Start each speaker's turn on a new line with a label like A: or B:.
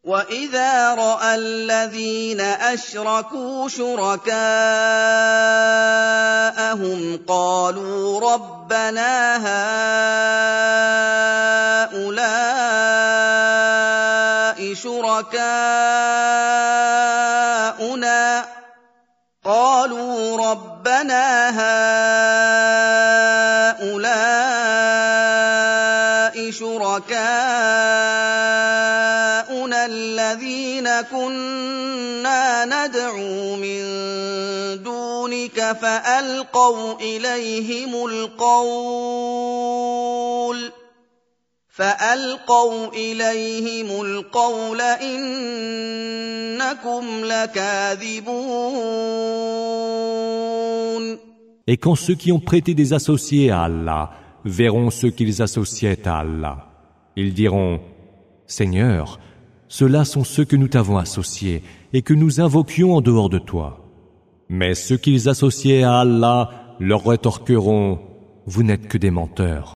A: وَإِذَا رَأَى الَّذِينَ أَشْرَكُوا شُرَكَاءَهُمْ قَالُوا رَبَّنَا هَٰؤُلَاءِ شُرَكَاؤُنَا الَّذِينَ كُنَّا نَدْعُو مِن دُونِكَ فَأَلْقَوْا إِلَيْهِمُ الْقَوْلَ إِنَّكُمْ لَكَاذِبُونَ.
B: Et quand ceux qui ont prêté des associés à Allah verront ceux qu'ils associaient à Allah, ils diront: Seigneur, ceux-là sont ceux que nous t'avons associés et que nous invoquions en dehors de toi. Mais ceux qu'ils associaient à Allah leur rétorqueront: Vous n'êtes que des menteurs.